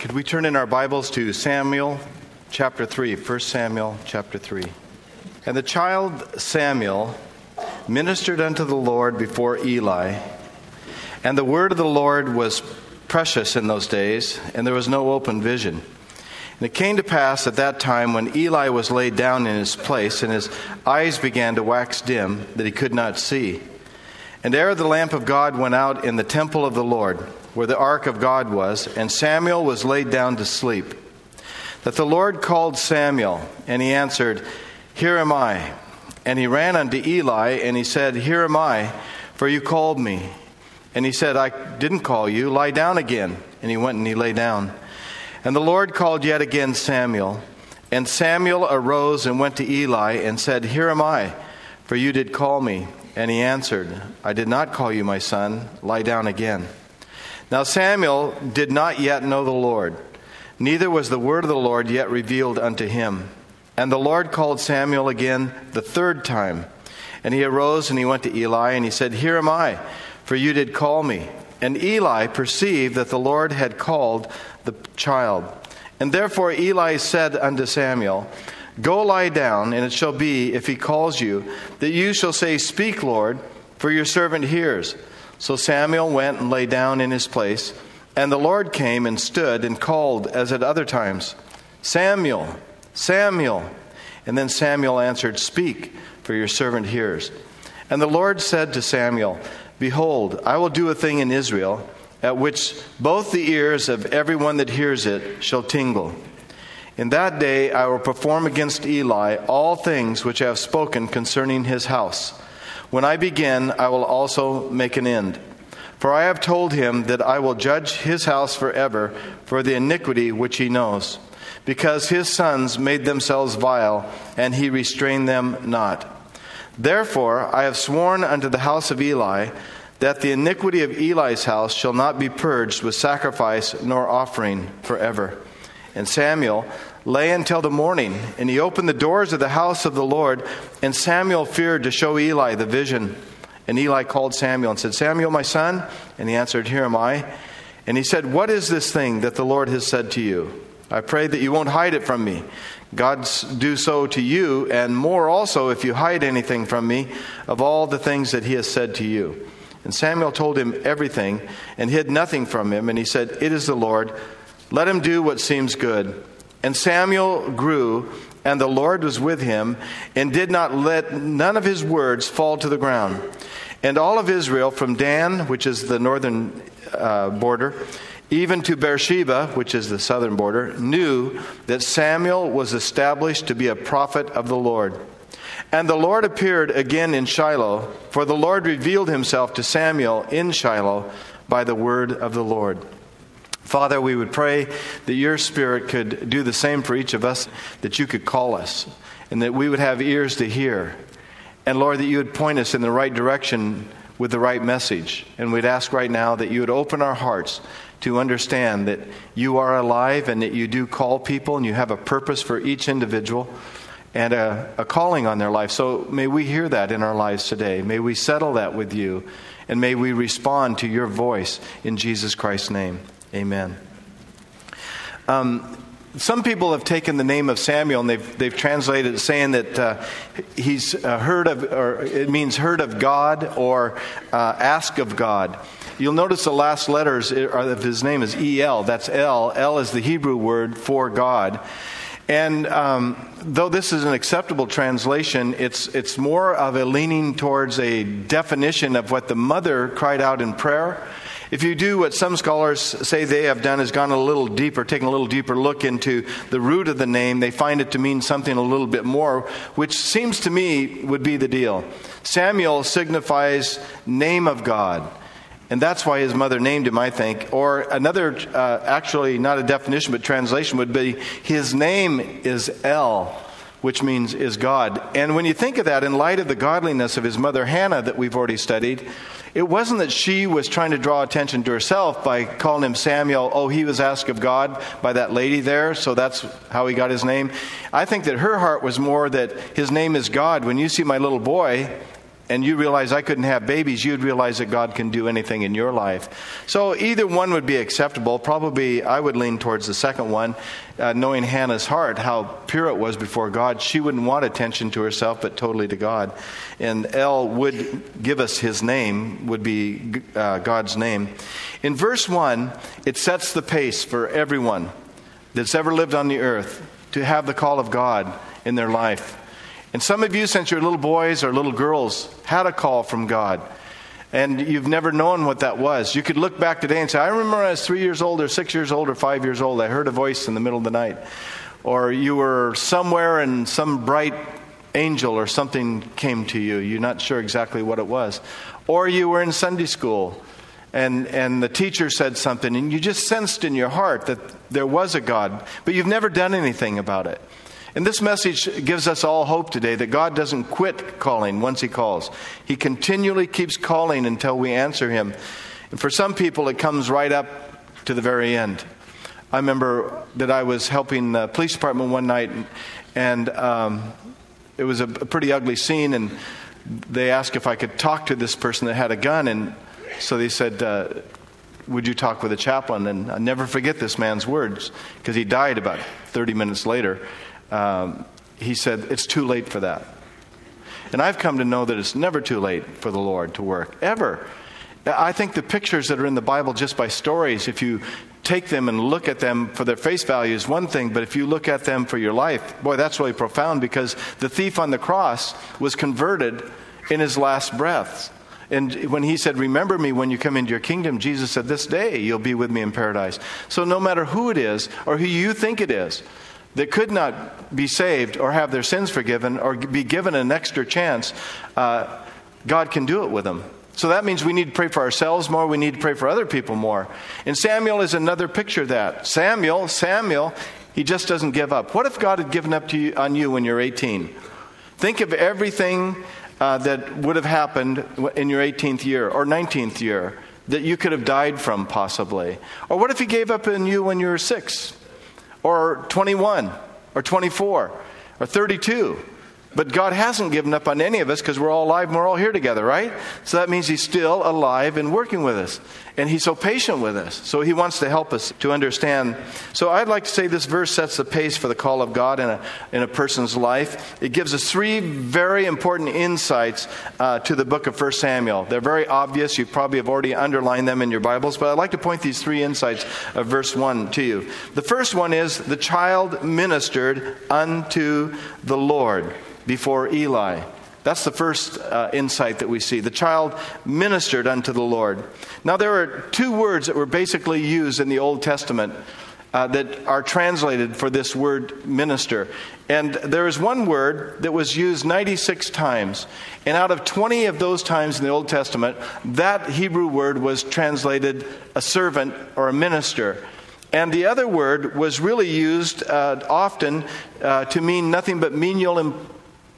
Could we turn in our Bibles to Samuel chapter 3, 1 Samuel chapter 3. And the child Samuel ministered unto the Lord before Eli, and the word of the Lord was precious in those days, and there was no open vision. And it came to pass at that time when Eli was laid down in his place, and his eyes began to wax dim, that he could not see. And ere the lamp of God went out in the temple of the Lord, where the ark of God was, and Samuel was laid down to sleep, that the Lord called Samuel, and he answered, Here am I. And he ran unto Eli, and he said, Here am I, for you called me. And he said, I didn't call you, lie down again. And he went and he lay down. And the Lord called yet again Samuel. And Samuel arose and went to Eli, and said, Here am I, for you did call me. And he answered, I did not call you, my son, lie down again. Now Samuel did not yet know the Lord, neither was the word of the Lord yet revealed unto him. And the Lord called Samuel again the third time. And he arose and he went to Eli, and he said, Here am I, for you did call me. And Eli perceived that the Lord had called the child. And therefore Eli said unto Samuel, Go lie down, and it shall be, if he calls you, that you shall say, Speak, Lord, for your servant hears. So Samuel went and lay down in his place, and the Lord came and stood and called as at other times, Samuel, Samuel. And then Samuel answered, Speak, for your servant hears. And the Lord said to Samuel, Behold, I will do a thing in Israel, at which both the ears of everyone that hears it shall tingle. In that day I will perform against Eli all things which I have spoken concerning his house. When I begin, I will also make an end. For I have told him that I will judge his house forever for the iniquity which he knows, because his sons made themselves vile, and he restrained them not. Therefore I have sworn unto the house of Eli that the iniquity of Eli's house shall not be purged with sacrifice nor offering forever. And Samuel lay until the morning, and he opened the doors of the house of the Lord, and Samuel feared to show Eli the vision. And Eli called Samuel and said, Samuel, my son? And he answered, Here am I. And he said, What is this thing that the Lord has said to you? I pray that you won't hide it from me. God do so to you, and more also if you hide anything from me of all the things that he has said to you. And Samuel told him everything, and hid nothing from him. And he said, It is the Lord. Let him do what seems good. And Samuel grew, and the Lord was with him, and did not let none of his words fall to the ground. And all of Israel, from Dan, which is the northern border, even to Beersheba, which is the southern border, knew that Samuel was established to be a prophet of the Lord. And the Lord appeared again in Shiloh, for the Lord revealed himself to Samuel in Shiloh by the word of the Lord. Father, we would pray that your Spirit could do the same for each of us, that you could call us, and that we would have ears to hear. And Lord, that you would point us in the right direction with the right message. And we'd ask right now that you would open our hearts to understand that you are alive and that you do call people and you have a purpose for each individual and a calling on their life. So may we hear that in our lives today. May we settle that with you, and may we respond to your voice in Jesus Christ's name. Amen. Some people have taken the name of Samuel and they've translated it saying that he's heard of, or it means heard of God or ask of God. You'll notice the last letters of his name is E-L. That's L. L is the Hebrew word for God. And though this is an acceptable translation, it's more of a leaning towards a definition of what the mother cried out in prayer. If you do what some scholars say they have done, is gone a little deeper, taken a little deeper look into the root of the name, they find it to mean something a little bit more, which seems to me would be the deal. Samuel signifies name of God. And that's why his mother named him, I think. Or another, actually not a definition, but translation would be, his name is El, which means is God. And when you think of that, in light of the godliness of his mother Hannah that we've already studied, it wasn't that she was trying to draw attention to herself by calling him Samuel. Oh, he was asked of God by that lady there, so that's how he got his name. I think that her heart was more that his name is God. When you see my little boy, and you realize I couldn't have babies, you'd realize that God can do anything in your life. So either one would be acceptable. Probably I would lean towards the second one, knowing Hannah's heart, how pure it was before God. She wouldn't want attention to herself, but totally to God. And El would give us his name, would be God's name. In verse 1, it sets the pace for everyone that's ever lived on the earth to have the call of God in their life. And some of you, since you're little boys or little girls, had a call from God. And you've never known what that was. You could look back today and say, I remember when I was 3 years old or 6 years old or 5 years old, I heard a voice in the middle of the night. Or you were somewhere and some bright angel or something came to you. You're not sure exactly what it was. Or you were in Sunday school and the teacher said something and you just sensed in your heart that there was a God, but you've never done anything about it. And this message gives us all hope today that God doesn't quit calling once He calls. He continually keeps calling until we answer Him. And for some people, it comes right up to the very end. I remember that I was helping the police department one night, and it was a pretty ugly scene, and they asked if I could talk to this person that had a gun, and so they said, would you talk with a chaplain? And I'll never forget this man's words, because he died about 30 minutes later. He said, it's too late for that. And I've come to know that it's never too late for the Lord to work, ever. I think the pictures that are in the Bible just by stories, if you take them and look at them for their face value is one thing, but if you look at them for your life, boy, that's really profound, because the thief on the cross was converted in his last breaths. And when he said, remember me when you come into your kingdom, Jesus said, this day you'll be with me in paradise. So no matter who it is or who you think it is that could not be saved or have their sins forgiven or be given an extra chance, God can do it with them. So that means we need to pray for ourselves more. We need to pray for other people more. And Samuel is another picture of that. Samuel, he just doesn't give up. What if God had given up on you when you're 18? Think of everything that would have happened in your 18th year or 19th year that you could have died from possibly. Or what if He gave up on you when you were 6 or 21 or 24 or 32? But God hasn't given up on any of us because we're all alive and we're all here together, right? So that means He's still alive and working with us. And He's so patient with us. So He wants to help us to understand. So I'd like to say this verse sets the pace for the call of God in a person's life. It gives us 3 very important insights to the book of 1 Samuel. They're very obvious. You probably have already underlined them in your Bibles. But I'd like to point these 3 insights of verse 1 to you. The first one is the child ministered unto the Lord before Eli. That's the first insight that we see. The child ministered unto the Lord. Now there are 2 words that were basically used in the Old Testament that are translated for this word minister. And there is one word that was used 96 times. And out of 20 of those times in the Old Testament, that Hebrew word was translated a servant or a minister. And the other word was really used often to mean nothing but menial employment.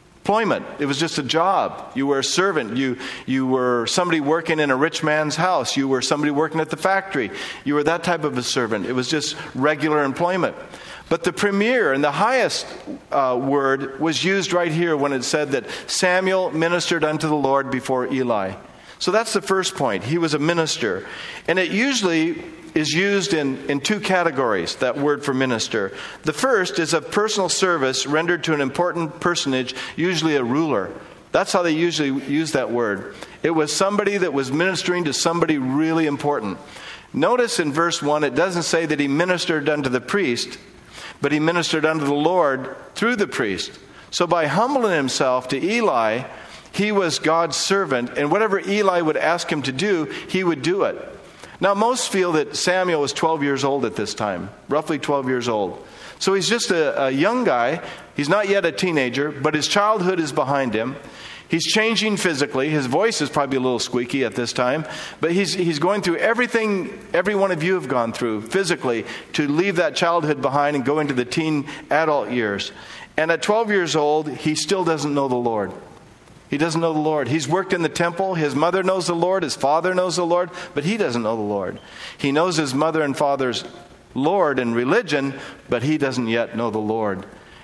It was just a job. You were a servant. You were somebody working in a rich man's house. You were somebody working at the factory. You were that type of a servant. It was just regular employment. But the premier and the highest word was used right here when it said that Samuel ministered unto the Lord before Eli. So that's the first point. He was a minister. And it usually is used in 2 categories, that word for minister. The first is a personal service rendered to an important personage, usually a ruler. That's how they usually use that word. It was somebody that was ministering to somebody really important. Notice in verse 1, it doesn't say that he ministered unto the priest, but he ministered unto the Lord through the priest. So by humbling himself to Eli, he was God's servant, and whatever Eli would ask him to do, he would do it. Now, most feel that Samuel was 12 years old at this time, roughly 12 years old. So he's just a young guy. He's not yet a teenager, but his childhood is behind him. He's changing physically. His voice is probably a little squeaky at this time, but he's going through everything every one of you have gone through physically to leave that childhood behind and go into the teen adult years. And at 12 years old, he still doesn't know the Lord. He doesn't know the Lord. He's worked in the temple. His mother knows the Lord. His father knows the Lord. But he doesn't know the Lord. He knows his mother and father's Lord and religion, but he doesn't yet know the Lord.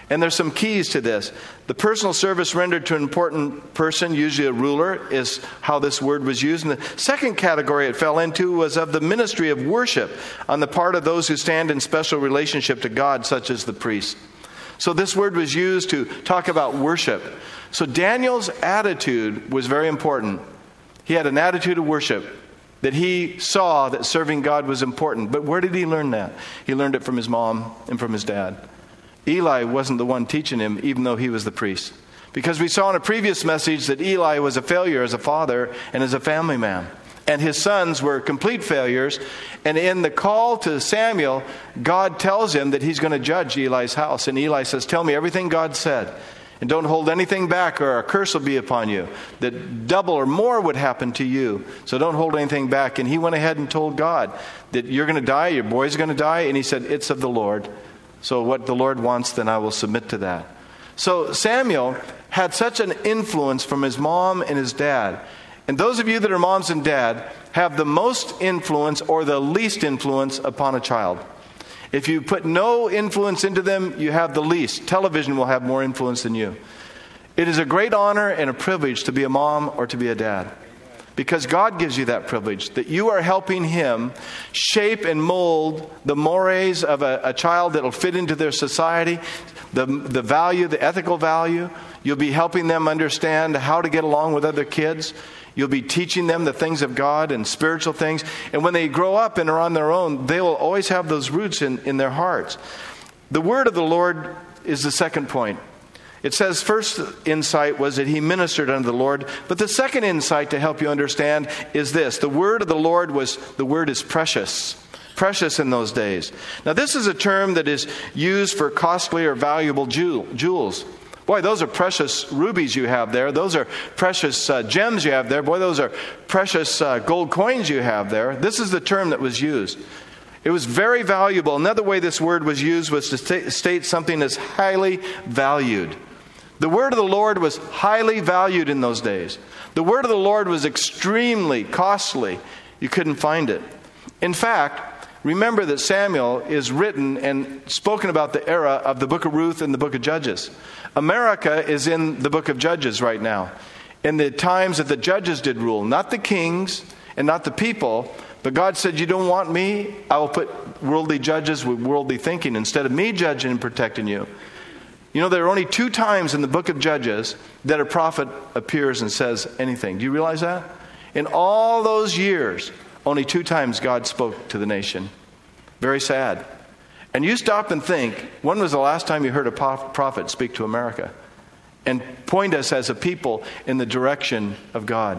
And there's some keys to this. The personal service rendered to an important person, usually a ruler, is how this word was used. And the second category it fell into was of the ministry of worship on the part of those who stand in special relationship to God, such as the priest. So this word was used to talk about worship. So Daniel's attitude was very important. He had an attitude of worship, that he saw that serving God was important. But where did he learn that? He learned it from his mom and from his dad. Eli wasn't the one teaching him, even though he was the priest. Because we saw in a previous message that Eli was a failure as a father and as a family man. And his sons were complete failures. And in the call to Samuel, God tells him that he's going to judge Eli's house. And Eli says, tell me everything God said. And don't hold anything back, or a curse will be upon you. That double or more would happen to you. So don't hold anything back. And he went ahead and told God that you're going to die, your boy's going to die. And he said, it's of the Lord. So what the Lord wants, then I will submit to that. So Samuel had such an influence from his mom and his dad. And those of you that are moms and dad have the most influence or the least influence upon a child. If you put no influence into them, you have the least. Television will have more influence than you. It is a great honor and a privilege to be a mom or to be a dad. Because God gives you that privilege, that you are helping him shape and mold the mores of a child that will fit into their society, the value, the ethical value. You'll be helping them understand how to get along with other kids. You'll be teaching them the things of God and spiritual things. And when they grow up and are on their own, they will always have those roots in their hearts. The word of the Lord is the second point. It says first insight was that he ministered unto the Lord. But the second insight to help you understand is this. The word of the Lord the word is precious. Precious in those days. Now this is a term that is used for costly or valuable jewels. Boy, those are precious rubies you have there. Those are precious gems you have there. Boy, those are precious gold coins you have there. This is the term that was used. It was very valuable. Another way this word was used was to state something as highly valued. The word of the Lord was highly valued in those days. The word of the Lord was extremely costly. You couldn't find it. In fact, remember that Samuel is written and spoken about the era of the book of Ruth and the book of Judges. America is in the book of Judges right now. In the times that the judges did rule, not the kings and not the people, but God said, you don't want me? I will put worldly judges with worldly thinking instead of me judging and protecting you. You know, there are only 2 times in the book of Judges that a prophet appears and says anything. Do you realize that? In all those years, only 2 times God spoke to the nation. Very sad. And you stop and think, when was the last time you heard a prophet speak to America and point us as a people in the direction of God?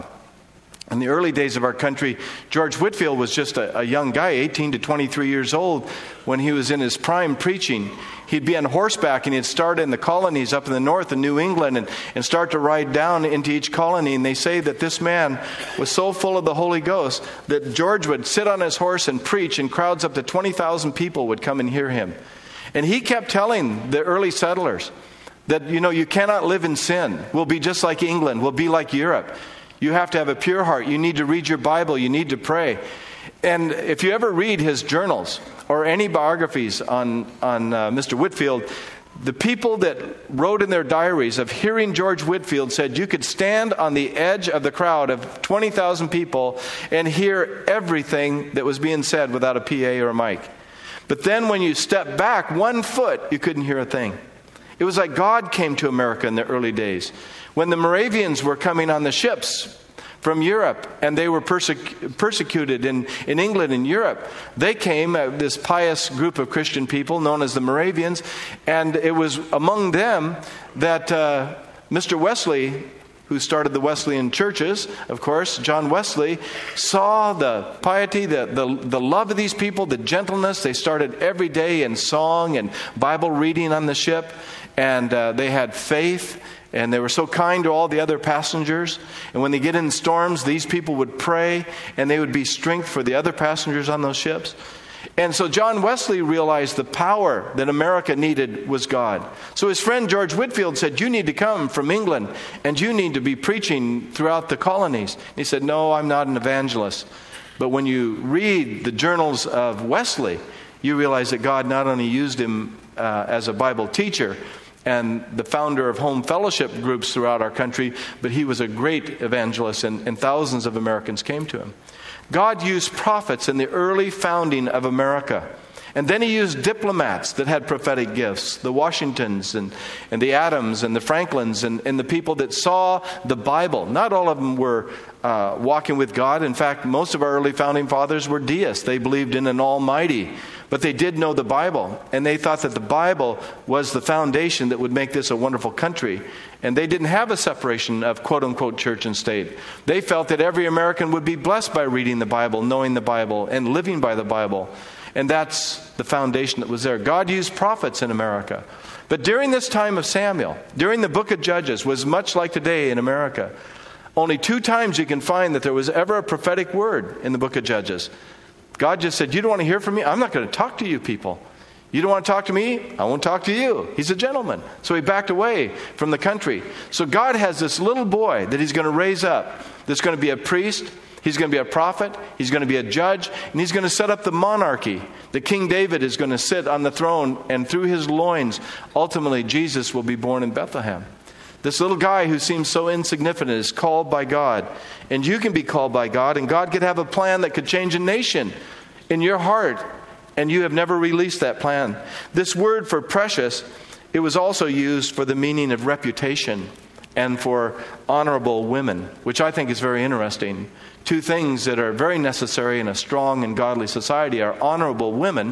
In the early days of our country, George Whitefield was just a young guy, 18 to 23 years old, when he was in his prime preaching. He'd be on horseback and he'd start in the colonies up in the north in New England and start to ride down into each colony. And they say that this man was so full of the Holy Ghost that George would sit on his horse and preach, and crowds up to 20,000 people would come and hear him. And he kept telling the early settlers that, you know, you cannot live in sin. We'll be just like England. We'll be like Europe. You have to have a pure heart. You need to read your Bible. You need to pray. And if you ever read his journals or any biographies on Mr. Whitefield, the people that wrote in their diaries of hearing George Whitefield said you could stand on the edge of the crowd of 20,000 people and hear everything that was being said without a PA or a mic. But then when you step back 1 foot, you couldn't hear a thing. It was like God came to America in the early days. When the Moravians were coming on the ships from Europe, and they were persecuted in England and Europe. They came, this pious group of Christian people known as the Moravians, and it was among them that Mr. Wesley, who started the Wesleyan churches, of course, John Wesley, saw the piety, the love of these people, the gentleness. They started every day in song and Bible reading on the ship, and they had faith. And they were so kind to all the other passengers. And when they get in storms, these people would pray, and they would be strength for the other passengers on those ships. And so John Wesley realized the power that America needed was God. So his friend George Whitefield said, you need to come from England, and you need to be preaching throughout the colonies. And he said, no, I'm not an evangelist. But when you read the journals of Wesley, you realize that God not only used him as a Bible teacher, and the founder of home fellowship groups throughout our country, but he was a great evangelist, and thousands of Americans came to him. God used prophets in the early founding of America. And then he used diplomats that had prophetic gifts, the Washingtons and the Adams and the Franklins and the people that saw the Bible. Not all of them were walking with God. In fact, most of our early founding fathers were deists. They believed in an almighty. But they did know the Bible, and they thought that the Bible was the foundation that would make this a wonderful country. And they didn't have a separation of quote-unquote church and state. They felt that every American would be blessed by reading the Bible, knowing the Bible, and living by the Bible. And that's the foundation that was there. God used prophets in America. But during this time of Samuel, during the book of Judges, was much like today in America. Only 2 times you can find that there was ever a prophetic word in the book of Judges. God just said, you don't want to hear from me? I'm not going to talk to you people. You don't want to talk to me? I won't talk to you. He's a gentleman. So he backed away from the country. So God has this little boy that he's going to raise up that's going to be a priest. He's going to be a prophet. He's going to be a judge. And he's going to set up the monarchy. The King David is going to sit on the throne. And through his loins, ultimately, Jesus will be born in Bethlehem. This little guy who seems so insignificant is called by God. And you can be called by God. And God could have a plan that could change a nation in your heart. And you have never released that plan. This word for precious, it was also used for the meaning of reputation and for honorable women, which I think is very interesting. 2 things that are very necessary in a strong and godly society are honorable women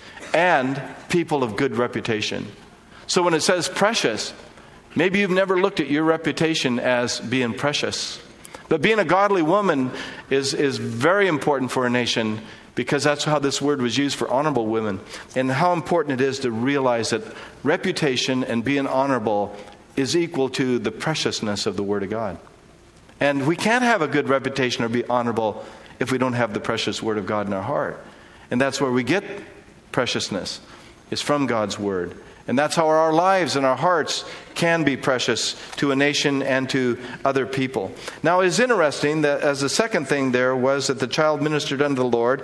and people of good reputation. So when it says precious, maybe you've never looked at your reputation as being precious. But being a godly woman is very important for a nation, because that's how this word was used for honorable women. And how important it is to realize that reputation and being honorable is equal to the preciousness of the Word of God. And we can't have a good reputation or be honorable if we don't have the precious Word of God in our heart. And that's where we get preciousness, is from God's Word. And that's how our lives and our hearts can be precious to a nation and to other people. Now, it's interesting that as the second thing there was that the child ministered unto the Lord.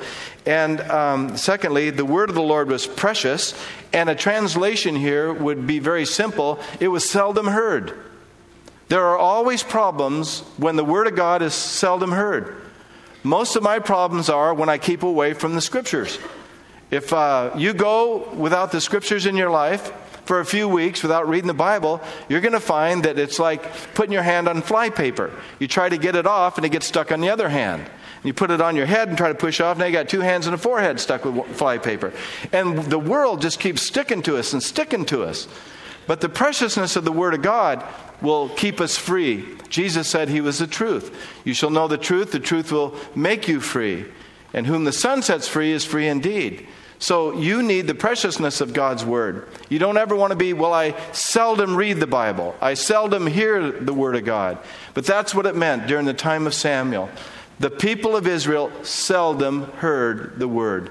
And secondly, the word of the Lord was precious. And a translation here would be very simple. It was seldom heard. There are always problems when the word of God is seldom heard. Most of my problems are when I keep away from the Scriptures. If you go without the Scriptures in your life for a few weeks without reading the Bible, you're going to find that it's like putting your hand on flypaper. You try to get it off and it gets stuck on the other hand. You put it on your head and try to push off, now you got 2 hands and a forehead stuck with flypaper. And the world just keeps sticking to us and sticking to us. But the preciousness of the Word of God will keep us free. Jesus said he was the truth. You shall know the truth will make you free. And whom the Son sets free is free indeed. So you need the preciousness of God's Word. You don't ever want to be, well, I seldom read the Bible. I seldom hear the Word of God. But that's what it meant during the time of Samuel. The people of Israel seldom heard the Word.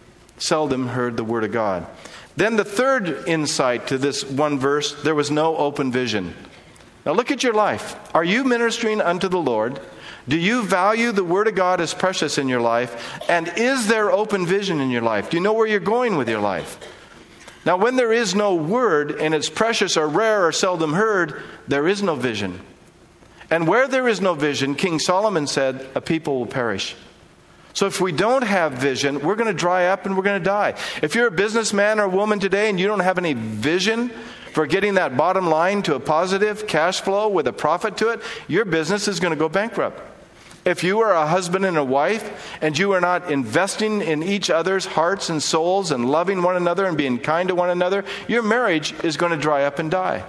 Seldom heard the Word of God. Then the third insight to this one verse, there was no open vision. Now look at your life. Are you ministering unto the Lord? Do you value the Word of God as precious in your life? And is there open vision in your life? Do you know where you're going with your life? Now, when there is no Word, and it's precious or rare or seldom heard, there is no vision. And where there is no vision, King Solomon said, a people will perish. So if we don't have vision, we're going to dry up and we're going to die. If you're a businessman or woman today and you don't have any vision for getting that bottom line to a positive cash flow with a profit to it, your business is going to go bankrupt. If you are a husband and a wife and you are not investing in each other's hearts and souls and loving one another and being kind to one another, your marriage is going to dry up and die.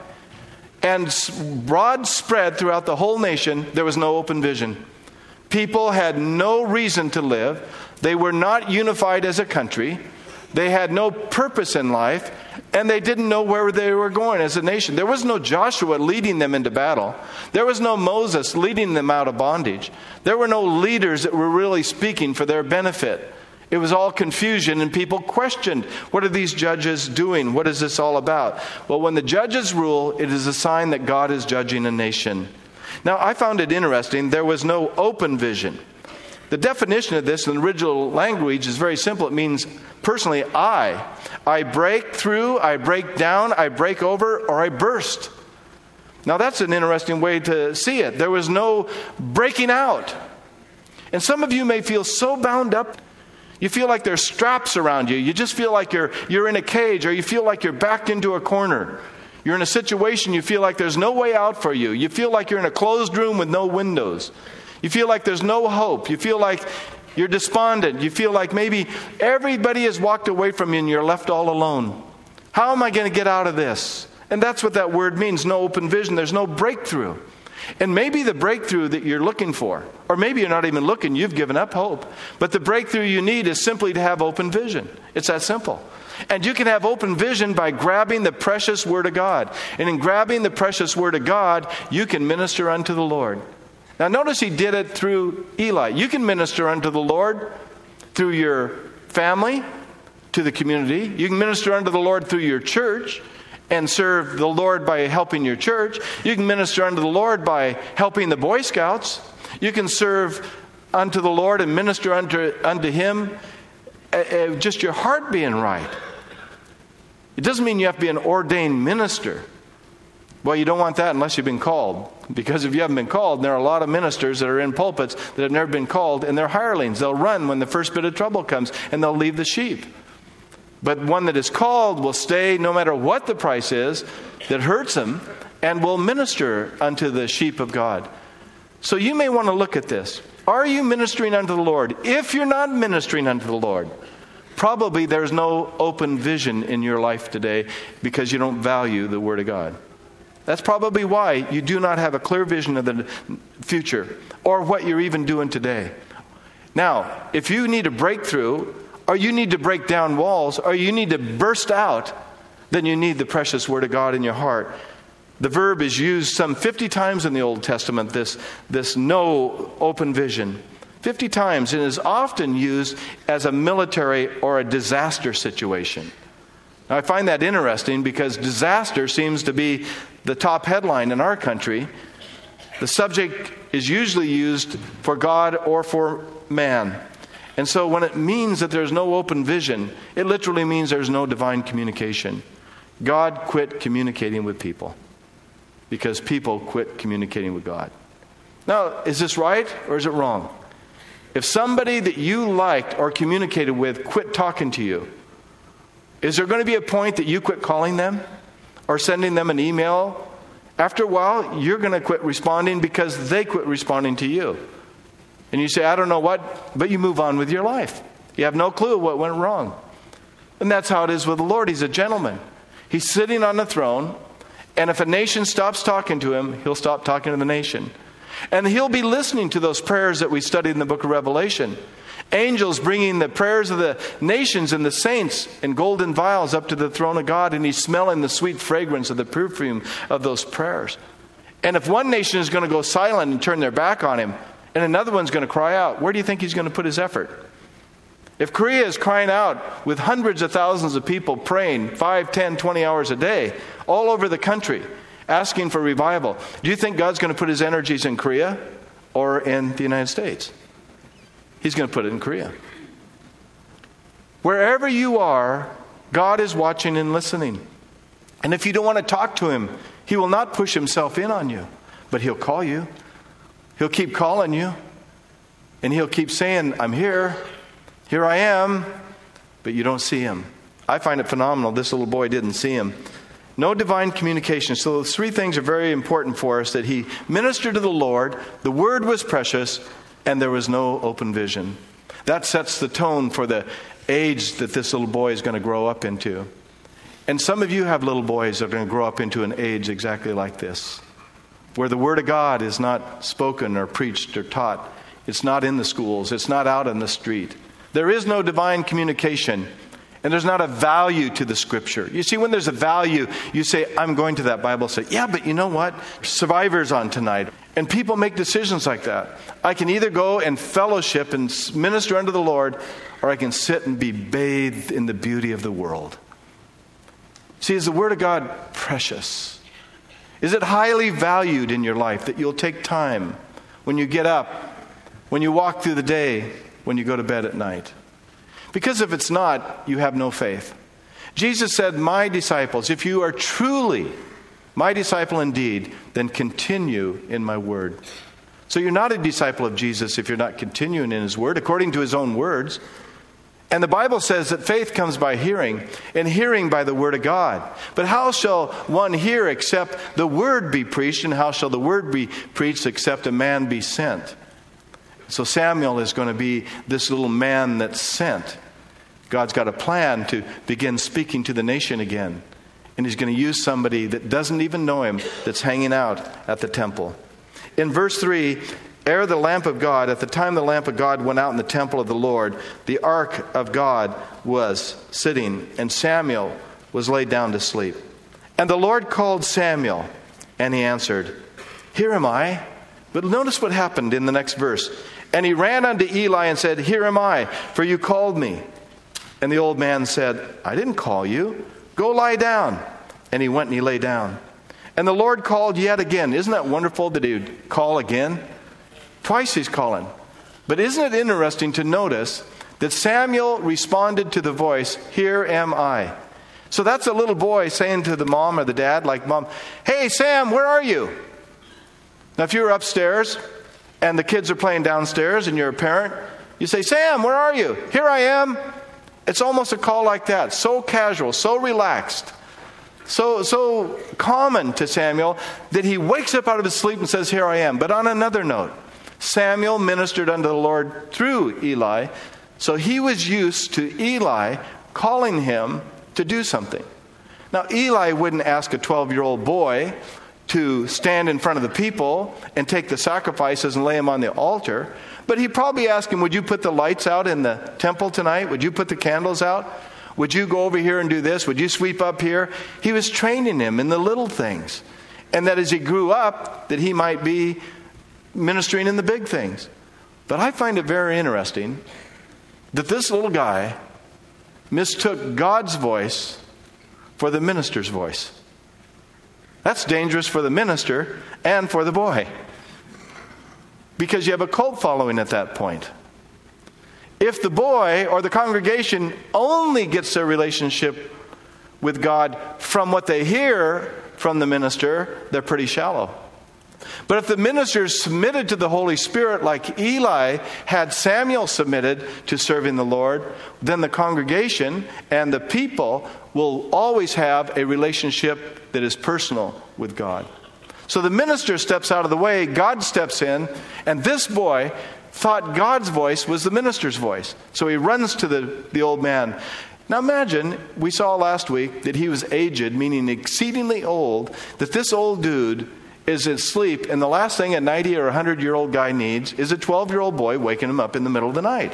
And broad spread throughout the whole nation, there was no open vision. People had no reason to live. They were not unified as a country. They had no purpose in life, and they didn't know where they were going as a nation. There was no Joshua leading them into battle. There was no Moses leading them out of bondage. There were no leaders that were really speaking for their benefit. It was all confusion, and people questioned, what are these judges doing? What is this all about? Well, when the judges rule, it is a sign that God is judging a nation. Now, I found it interesting. There was no open vision. The definition of this in the original language is very simple. It means, personally, I I break through, I break down, I break over, or I burst. Now that's an interesting way to see it. There was no breaking out. And some of you may feel so bound up. You feel like there's straps around you. You just feel like you're in a cage, or you feel like you're backed into a corner. You're in a situation you feel like there's no way out for you. You feel like you're in a closed room with no windows. You feel like there's no hope. You feel like you're despondent. You feel like maybe everybody has walked away from you and you're left all alone. How am I going to get out of this? And that's what that word means, no open vision. There's no breakthrough. And maybe the breakthrough that you're looking for, or maybe you're not even looking, you've given up hope. But the breakthrough you need is simply to have open vision. It's that simple. And you can have open vision by grabbing the precious Word of God. And in grabbing the precious Word of God, you can minister unto the Lord. Now notice he did it through Eli. You can minister unto the Lord through your family, to the community. You can minister unto the Lord through your church and serve the Lord by helping your church. You can minister unto the Lord by helping the Boy Scouts. You can serve unto the Lord and minister unto Him, just your heart being right. It doesn't mean you have to be an ordained minister. Well, you don't want that unless you've been called. Because if you haven't been called, there are a lot of ministers that are in pulpits that have never been called, and they're hirelings. They'll run when the first bit of trouble comes, and they'll leave the sheep. But one that is called will stay no matter what the price is that hurts them, and will minister unto the sheep of God. So you may want to look at this. Are you ministering unto the Lord? If you're not ministering unto the Lord, probably there's no open vision in your life today because you don't value the Word of God. That's probably why you do not have a clear vision of the future or what you're even doing today. Now, if you need a breakthrough, or you need to break down walls, or you need to burst out, then you need the precious Word of God in your heart. The verb is used some 50 times in the Old Testament, this no open vision. 50 times, and is often used as a military or a disaster situation. Now, I find that interesting because disaster seems to be the top headline in our country. The subject is usually used for God or for man. And so when it means that there's no open vision, it literally means there's no divine communication. God quit communicating with people because people quit communicating with God. Now, is this right or is it wrong? If somebody that you liked or communicated with quit talking to you, is there going to be a point that you quit calling them or sending them an email? After a while, you're going to quit responding because they quit responding to you. And you say, I don't know what, but you move on with your life. You have no clue what went wrong. And that's how it is with the Lord. He's a gentleman. He's sitting on the throne, and if a nation stops talking to him, he'll stop talking to the nation. And he'll be listening to those prayers that we studied in the book of Revelation. Angels bringing the prayers of the nations and the saints in golden vials up to the throne of God, and he's smelling the sweet fragrance of the perfume of those prayers. And if one nation is going to go silent and turn their back on him, and another one's going to cry out, where do you think he's going to put his effort? If Korea is crying out with hundreds of thousands of people praying 5, 10, 20 hours a day all over the country, asking for revival, do you think God's going to put his energies in Korea or in the United States? He's going to put it in Korea. Wherever you are, God is watching and listening. And if you don't want to talk to him, he will not push himself in on you, but he'll call you. He'll keep calling you, and he'll keep saying, I'm here I am, but you don't see him. I find it phenomenal. This little boy didn't see him. No divine communication. So those three things are very important for us, that he ministered to the Lord, the word was precious, and there was no open vision. That sets the tone for the age that this little boy is going to grow up into. And some of you have little boys that are going to grow up into an age exactly like this, where the Word of God is not spoken or preached or taught. It's not in the schools. It's not out in the street. There is no divine communication, and there's not a value to the Scripture. You see, when there's a value, you say, I'm going to that Bible study. Yeah, but you know what? Survivor's on tonight. And people make decisions like that. I can either go and fellowship and minister unto the Lord, or I can sit and be bathed in the beauty of the world. See, is the Word of God precious? Is it highly valued in your life that you'll take time when you get up, when you walk through the day, when you go to bed at night? Because if it's not, you have no faith. Jesus said, my disciples, if you are truly my disciple indeed, then continue in my word. So you're not a disciple of Jesus if you're not continuing in his word, according to his own words. And the Bible says that faith comes by hearing, and hearing by the word of God. But how shall one hear except the word be preached, and how shall the word be preached except a man be sent? So Samuel is going to be this little man that's sent. God's got a plan to begin speaking to the nation again. And he's going to use somebody that doesn't even know him, that's hanging out at the temple. In verse 3, ere the lamp of God, at the time the lamp of God went out in the temple of the Lord, the ark of God was sitting, and Samuel was laid down to sleep. And the Lord called Samuel, and he answered, here am I. But notice what happened in the next verse. And he ran unto Eli and said, here am I, for you called me. And the old man said, I didn't call you. Go lie down. And he went and he lay down. And the Lord called yet again. Isn't that wonderful that he would call again? Twice he's calling. But isn't it interesting to notice that Samuel responded to the voice, here am I. So that's a little boy saying to the mom or the dad, like, Mom, hey, Sam, where are you? Now, if you're upstairs and the kids are playing downstairs and you're a parent, you say, Sam, where are you? Here I am. It's almost a call like that, so casual, so relaxed, so common to Samuel that he wakes up out of his sleep and says, here I am. But on another note, Samuel ministered unto the Lord through Eli, so he was used to Eli calling him to do something. Now, Eli wouldn't ask a 12-year-old boy to stand in front of the people and take the sacrifices and lay them on the altar. But he probably asked him, would you put the lights out in the temple tonight? Would you put the candles out? Would you go over here and do this? Would you sweep up here? He was training him in the little things. And that as he grew up, that he might be ministering in the big things. But I find it very interesting that this little guy mistook God's voice for the minister's voice. That's dangerous for the minister and for the boy. Because you have a cult following at that point. If the boy or the congregation only gets their relationship with God from what they hear from the minister, they're pretty shallow. But if the minister is submitted to the Holy Spirit like Eli had Samuel submitted to serving the Lord, then the congregation and the people will always have a relationship that is personal with God. So the minister steps out of the way, God steps in, and this boy thought God's voice was the minister's voice. So he runs to the old man. Now imagine, we saw last week that he was aged, meaning exceedingly old, that this old dude is asleep, and the last thing a 90 or 100-year-old guy needs is a 12-year-old boy waking him up in the middle of the night.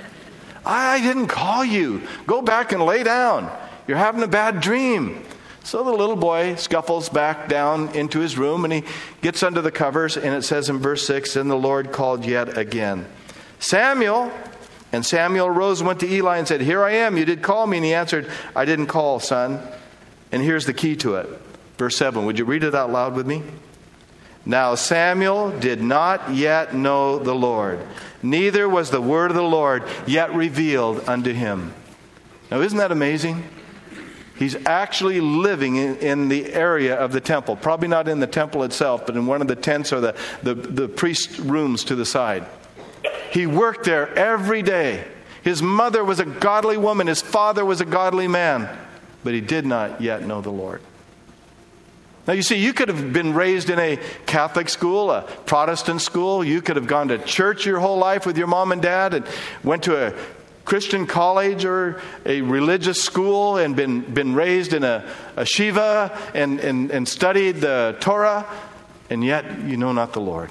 I didn't call you. Go back and lay down. You're having a bad dream. So the little boy scuffles back down into his room, and he gets under the covers, and it says in verse 6, and the Lord called yet again, Samuel. And Samuel arose and went to Eli and said, here I am, you did call me. And he answered, I didn't call, son. And here's the key to it. Verse 7, would you read it out loud with me? Now Samuel did not yet know the Lord, neither was the word of the Lord yet revealed unto him. Now isn't that amazing? He's actually living in the area of the temple. Probably not in the temple itself, but in one of the tents or the priest rooms to the side. He worked there every day. His mother was a godly woman. His father was a godly man. But he did not yet know the Lord. Now you see, you could have been raised in a Catholic school, a Protestant school. You could have gone to church your whole life with your mom and dad and went to a Christian college or a religious school and been raised in a shiva and studied the Torah, and yet you know not the Lord.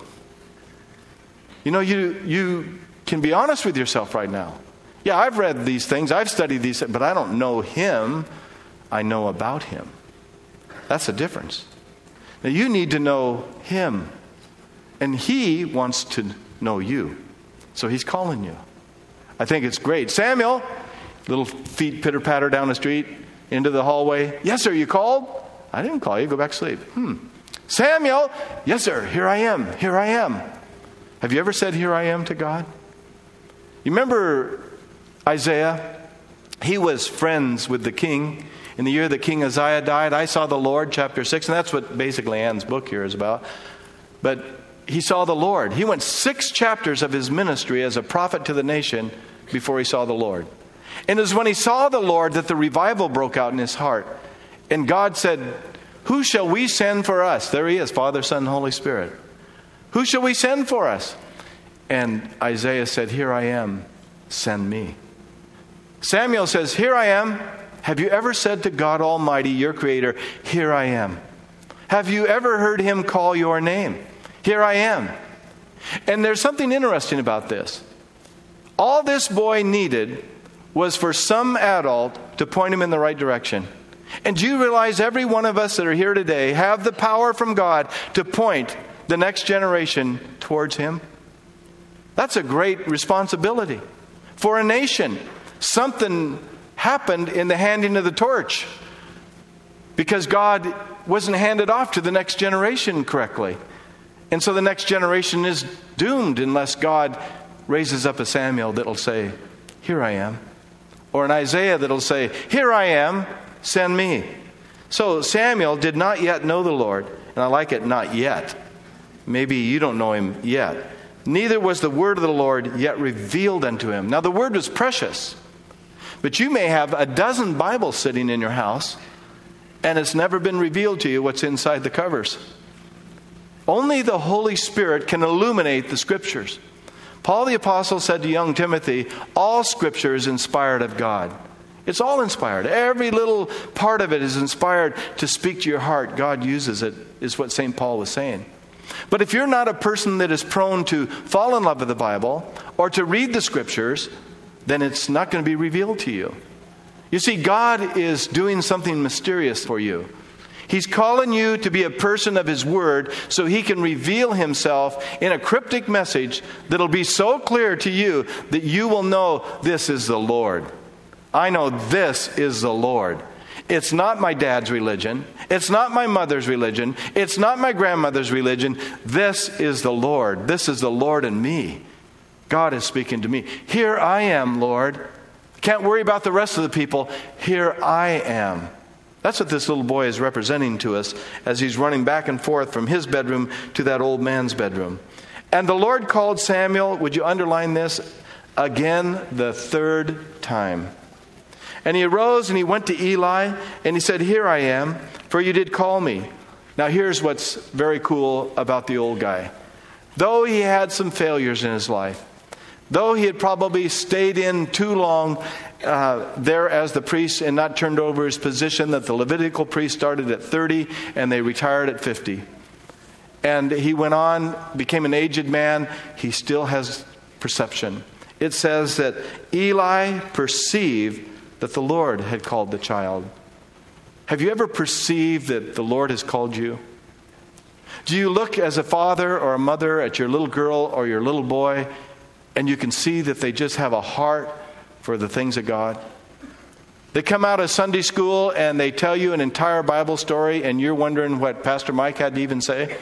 You know, you can be honest with yourself right now. Yeah, I've read these things, I've studied these, but I don't know Him. I know about Him. That's the difference. Now you need to know Him, and He wants to know you. So He's calling you. I think it's great. Samuel, little feet pitter-patter down the street, into the hallway. Yes, sir, you called? I didn't call you. Go back to sleep. Samuel, yes, sir, here I am. Here I am. Have you ever said, here I am to God? You remember Isaiah He was friends with the king. In the year that King Uzziah died, I saw the Lord, chapter 6, and that's what basically Anne's book here is about. But he saw the Lord. He went 6 chapters of his ministry as a prophet to the nation before he saw the Lord. And it was when he saw the Lord that the revival broke out in his heart. And God said, who shall we send for us? There he is, Father, Son, and Holy Spirit. Who shall we send for us? And Isaiah said, here I am, send me. Samuel says, here I am. Have you ever said to God Almighty, your Creator, here I am? Have you ever heard him call your name? Here I am. And there's something interesting about this. All this boy needed was for some adult to point him in the right direction. And do you realize every one of us that are here today have the power from God to point the next generation towards him? That's a great responsibility. For a nation, something happened in the handing of the torch because God wasn't handed off to the next generation correctly. And so the next generation is doomed unless God raises up a Samuel that'll say, here I am. Or an Isaiah that'll say, here I am, send me. So Samuel did not yet know the Lord. And I like it, not yet. Maybe you don't know him yet. Neither was the word of the Lord yet revealed unto him. Now the word was precious. But you may have a dozen Bibles sitting in your house, and it's never been revealed to you what's inside the covers. Only the Holy Spirit can illuminate the Scriptures. Paul the Apostle said to young Timothy, all Scripture is inspired of God. It's all inspired. Every little part of it is inspired to speak to your heart. God uses it, is what St. Paul was saying. But if you're not a person that is prone to fall in love with the Bible or to read the Scriptures, then it's not going to be revealed to you. You see, God is doing something mysterious for you. He's calling you to be a person of His Word so He can reveal Himself in a cryptic message that'll be so clear to you that you will know this is the Lord. I know this is the Lord. It's not my dad's religion. It's not my mother's religion. It's not my grandmother's religion. This is the Lord. This is the Lord in me. God is speaking to me. Here I am, Lord. Can't worry about the rest of the people. Here I am. That's what this little boy is representing to us as he's running back and forth from his bedroom to that old man's bedroom. And the Lord called Samuel, would you underline this, again the 3rd time. And he arose and he went to Eli and he said, here I am, for you did call me. Now here's what's very cool about the old guy. Though he had some failures in his life, though he had probably stayed in too long there as the priest and not turned over his position, that the Levitical priest started at 30 and they retired at 50. And he went on, became an aged man, he still has perception. It says that Eli perceived that the Lord had called the child. Have you ever perceived that the Lord has called you? Do you look as a father or a mother at your little girl or your little boy and you can see that they just have a heart for the things of God? They come out of Sunday school and they tell you an entire Bible story and you're wondering what Pastor Mike had to even say.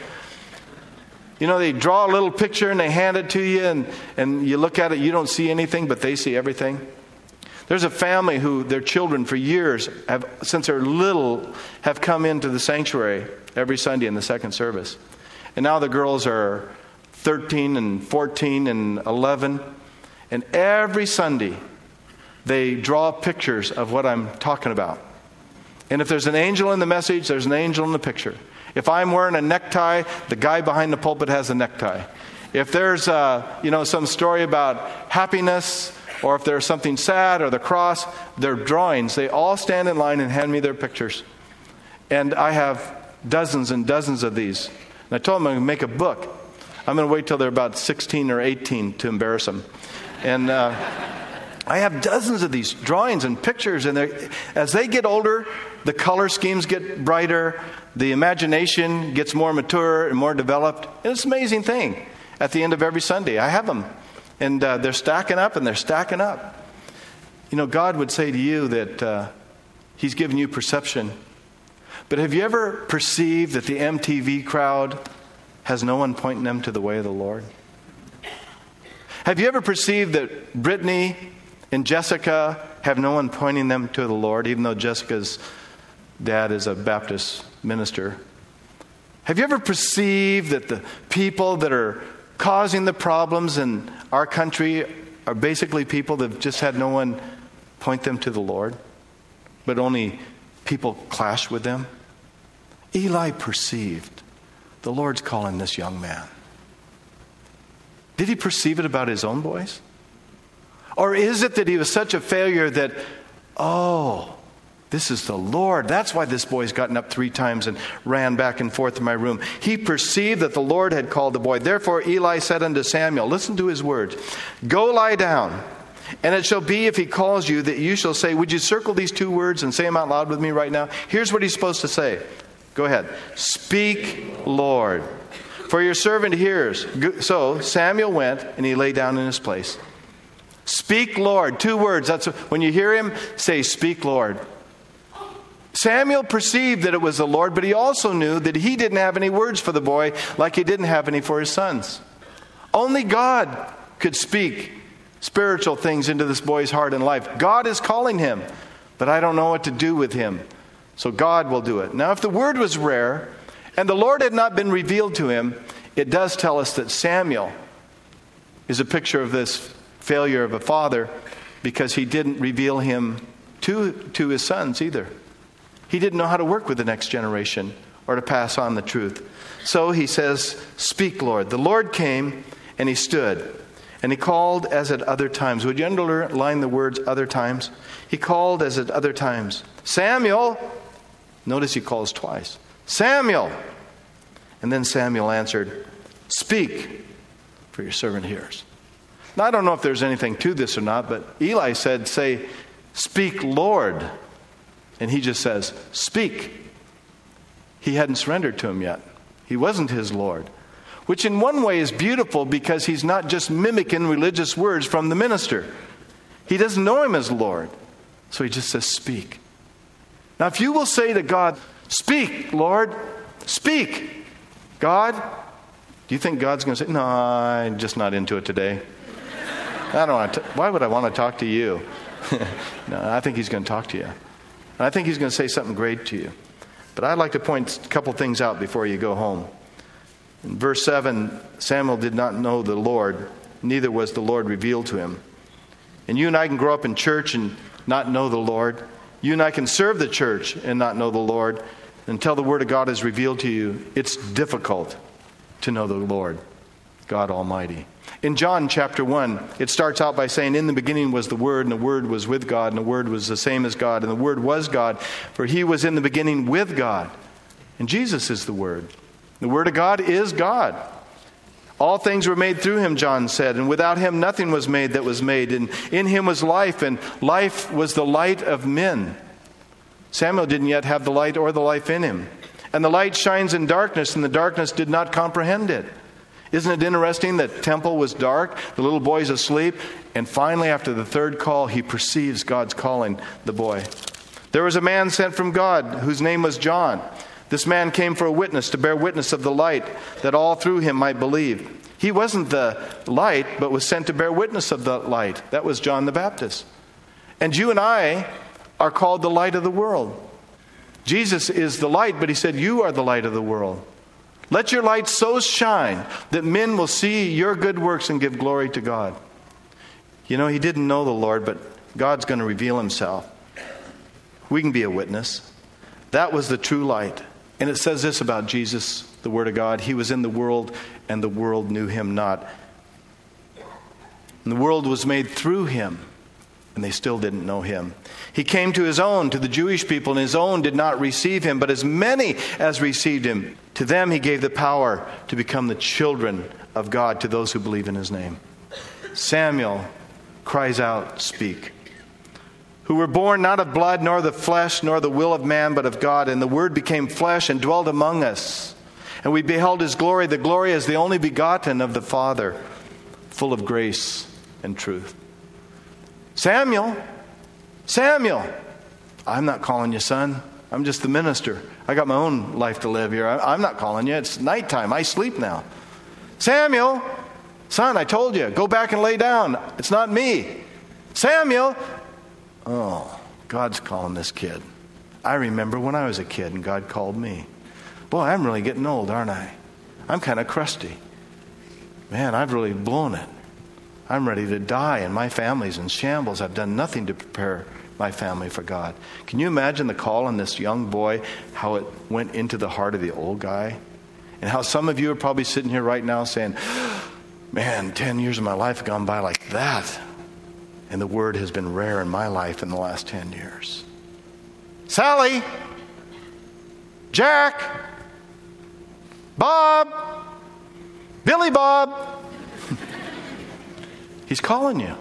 You know, they draw a little picture and they hand it to you and you look at it, you don't see anything, but they see everything. There's a family who their children for years, since they're little, have come into the sanctuary every Sunday in the second service. And now the girls are 13 and 14 and 11. And every Sunday, they draw pictures of what I'm talking about. And if there's an angel in the message, there's an angel in the picture. If I'm wearing a necktie, the guy behind the pulpit has a necktie. If there's some story about happiness, or if there's something sad or the cross, their drawings, they all stand in line and hand me their pictures. And I have dozens and dozens of these. And I told them I'm going to make a book. I'm going to wait till they're about 16 or 18 to embarrass them. And I have dozens of these drawings and pictures. And as they get older, the color schemes get brighter. The imagination gets more mature and more developed. And it's an amazing thing. At the end of every Sunday, I have them. And they're stacking up and they're stacking up. You know, God would say to you that He's given you perception. But have you ever perceived that the MTV crowd has no one pointing them to the way of the Lord? Have you ever perceived that Brittany and Jessica have no one pointing them to the Lord, even though Jessica's dad is a Baptist minister? Have you ever perceived that the people that are causing the problems in our country are basically people that have just had no one point them to the Lord, but only people clash with them? Eli perceived the Lord's calling this young man. Did he perceive it about his own boys? Or is it that he was such a failure that, oh, this is the Lord. That's why this boy's gotten up 3 times and ran back and forth in my room. He perceived that the Lord had called the boy. Therefore Eli said unto Samuel, listen to his words, go lie down, and it shall be if he calls you that you shall say, would you circle these 2 words and say them out loud with me right now? Here's what he's supposed to say. Go ahead. Speak, Lord, for your servant hears. So Samuel went and he lay down in his place. Speak, Lord. 2 words. That's when you hear him say, speak, Lord. Samuel perceived that it was the Lord, but he also knew that he didn't have any words for the boy like he didn't have any for his sons. Only God could speak spiritual things into this boy's heart and life. God is calling him, but I don't know what to do with him. So God will do it. Now, if the word was rare and the Lord had not been revealed to him, it does tell us that Samuel is a picture of this failure of a father because he didn't reveal him to his sons either. He didn't know how to work with the next generation or to pass on the truth. So he says, speak, Lord. The Lord came and he stood and he called as at other times. Would you underline the words other times? He called as at other times. Samuel. Notice he calls twice. Samuel. And then Samuel answered, speak, for your servant hears. Now, I don't know if there's anything to this or not, but Eli said, say, speak, Lord. And he just says, speak. He hadn't surrendered to him yet. He wasn't his Lord. Which in one way is beautiful because he's not just mimicking religious words from the minister. He doesn't know him as Lord. So he just says, speak. Now if you will say to God, speak, Lord, speak. God, do you think God's going to say, no, I'm just not into it today. I don't want to. Why would I want to talk to you? No, I think he's going to talk to you. And I think he's going to say something great to you. But I'd like to point a couple things out before you go home. In verse 7, Samuel did not know the Lord, neither was the Lord revealed to him. And you and I can grow up in church and not know the Lord. You and I can serve the church and not know the Lord. Until the Word of God is revealed to you, it's difficult to know the Lord, God Almighty. In John chapter 1, it starts out by saying, in the beginning was the Word, and the Word was with God, and the Word was the same as God, and the Word was God, for he was in the beginning with God. And Jesus is the Word. The Word of God is God. All things were made through him, John said, and without him nothing was made that was made. And in him was life, and life was the light of men. Samuel didn't yet have the light or the life in him. And the light shines in darkness, and the darkness did not comprehend it. Isn't it interesting that the temple was dark, the little boy's asleep, and finally after the 3rd call, he perceives God's calling the boy. There was a man sent from God whose name was John. This man came for a witness, to bear witness of the light, that all through him might believe. He wasn't the light, but was sent to bear witness of the light. That was John the Baptist. And you and I are called the light of the world. Jesus is the light, but he said, you are the light of the world. Let your light so shine that men will see your good works and give glory to God. You know, he didn't know the Lord, but God's going to reveal himself. We can be a witness. That was the true light. And it says this about Jesus, the Word of God. He was in the world, and the world knew him not. And the world was made through him, and they still didn't know him. He came to his own, to the Jewish people, and his own did not receive him. But as many as received him, to them he gave the power to become the children of God, to those who believe in his name. Samuel cries out, speak. Who were born not of blood, nor the flesh, nor the will of man, but of God. And the Word became flesh and dwelt among us. And we beheld his glory. The glory as the only begotten of the Father, full of grace and truth. Samuel, I'm not calling you son. I'm just the minister. I got my own life to live here. I'm not calling you. It's nighttime. I sleep now. Samuel, son, I told you, go back and lay down. It's not me. Samuel, Oh, God's calling this kid. I remember when I was a kid and God called me. Boy, I'm really getting old, aren't I? I'm kind of crusty. Man, I've really blown it. I'm ready to die and my family's in shambles. I've done nothing to prepare my family for God. Can you imagine the call on this young boy, how it went into the heart of the old guy? And how some of you are probably sitting here right now saying, man, 10 years of my life have gone by like that. And the word has been rare in my life in the last 10 years. Sally, Jack, Bob, Billy Bob. He's calling you.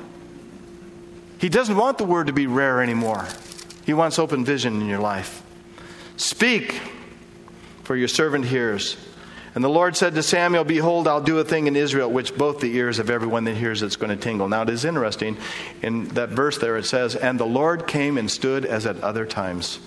He doesn't want the word to be rare anymore. He wants open vision in your life. Speak, for your servant hears. And the Lord said to Samuel, behold, I'll do a thing in Israel which both the ears of everyone that hears it's going to tingle. Now it is interesting, in that verse there it says, and the Lord came and stood as at other times.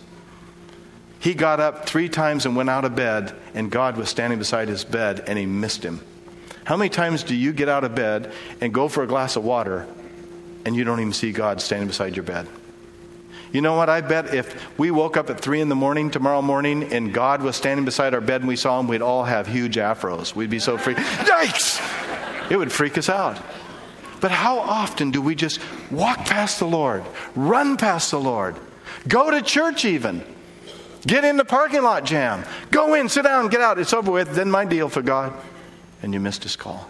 He got up 3 times and went out of bed, and God was standing beside his bed, and he missed him. How many times do you get out of bed and go for a glass of water, and you don't even see God standing beside your bed? You know what? I bet if we woke up at 3 a.m. tomorrow morning and God was standing beside our bed and we saw him, we'd all have huge afros. We'd be so freaked. Yikes! It would freak us out. But how often do we just walk past the Lord, run past the Lord, go to church even, get in the parking lot jam, go in, sit down, get out, it's over with, then my deal for God. And you missed his call.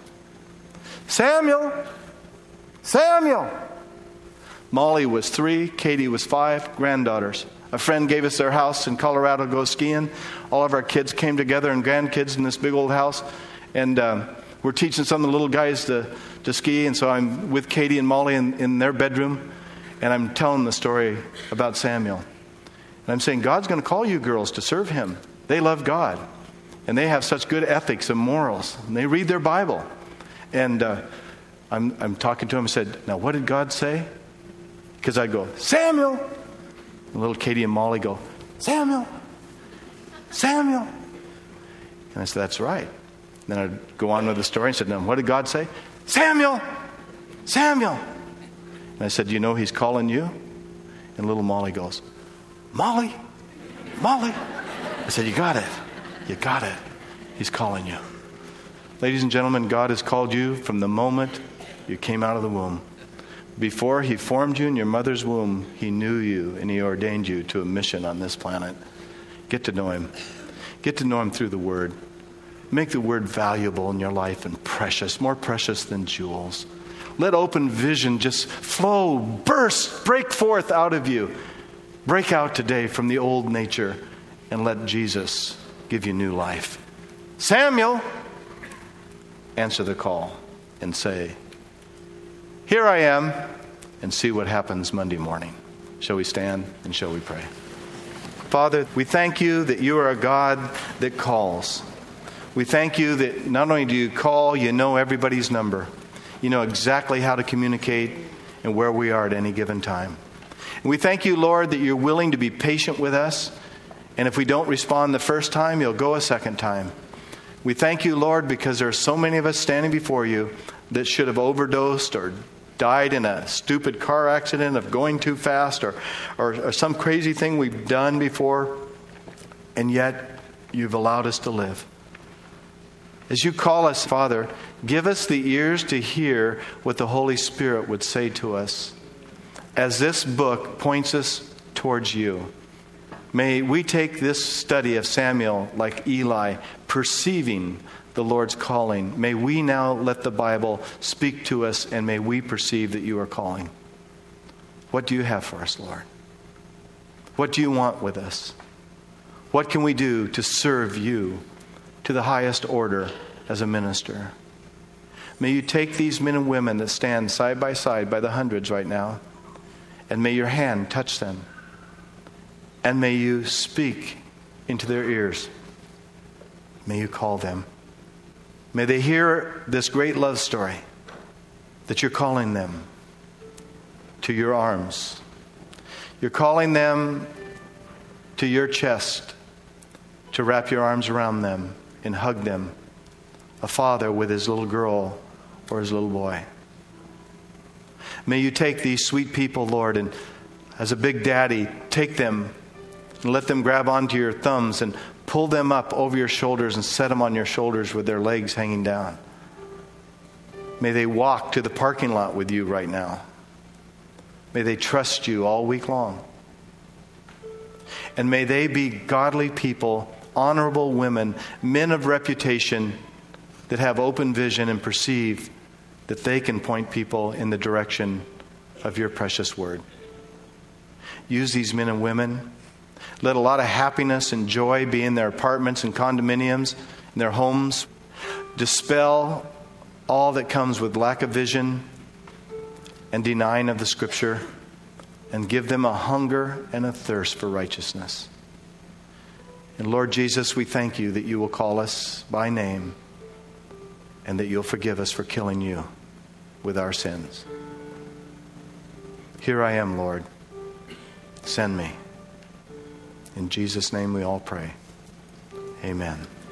Samuel! Samuel! Molly was 3, Katie was 5, granddaughters. A friend gave us their house in Colorado to go skiing. All of our kids came together and grandkids in this big old house. And we're teaching some of the little guys to ski. And so I'm with Katie and Molly in their bedroom. And I'm telling the story about Samuel. And I'm saying, God's going to call you girls to serve him. They love God. And they have such good ethics and morals. And they read their Bible. And I'm talking to him and said, now what did God say? Because I'd go, Samuel. And little Katie and Molly go, Samuel. Samuel. And I said, that's right. And then I'd go on with the story and said, now what did God say? Samuel. Samuel. And I said, you know he's calling you? And little Molly goes, Molly. Molly. I said, you got it. You got it. He's calling you. Ladies and gentlemen, God has called you from the moment you came out of the womb. Before he formed you in your mother's womb, he knew you and he ordained you to a mission on this planet. Get to know him. Get to know him through the word. Make the word valuable in your life and precious, more precious than jewels. Let open vision just flow, burst, break forth out of you. Break out today from the old nature and let Jesus give you new life. Samuel, answer the call and say, here I am, and see what happens Monday morning. Shall we stand and shall we pray? Father, we thank you that you are a God that calls. We thank you that not only do you call, you know everybody's number. You know exactly how to communicate and where we are at any given time. And we thank you, Lord, that you're willing to be patient with us. And if we don't respond the first time, you'll go a second time. We thank you, Lord, because there are so many of us standing before you that should have overdosed or died in a stupid car accident of going too fast or some crazy thing we've done before, and yet you've allowed us to live. As you call us, Father, give us the ears to hear what the Holy Spirit would say to us as this book points us towards you. May we take this study of Samuel like Eli, perceiving the Lord's calling. May we now let the Bible speak to us, and may we perceive that you are calling. What do you have for us, Lord? What do you want with us? What can we do to serve you to the highest order as a minister? May you take these men and women that stand side by side by the hundreds right now, and may your hand touch them. And may you speak into their ears. May you call them. May they hear this great love story that you're calling them to your arms. You're calling them to your chest to wrap your arms around them and hug them. A father with his little girl or his little boy. May you take these sweet people, Lord, and As a big daddy, take them and let them grab onto your thumbs and pull them up over your shoulders and set them on your shoulders with their legs hanging down. May they walk to the parking lot with you right now. May they trust you all week long. And may they be godly people, honorable women, men of reputation that have open vision and perceive that they can point people in the direction of your precious word. Use these men and women. Let a lot of happiness and joy be in their apartments and condominiums, in their homes. Dispel all that comes with lack of vision and denying of the Scripture, and give them a hunger and a thirst for righteousness. And Lord Jesus, we thank you that you will call us by name and that you'll forgive us for killing you with our sins. Here I am, Lord. Send me. In Jesus' name we all pray. Amen.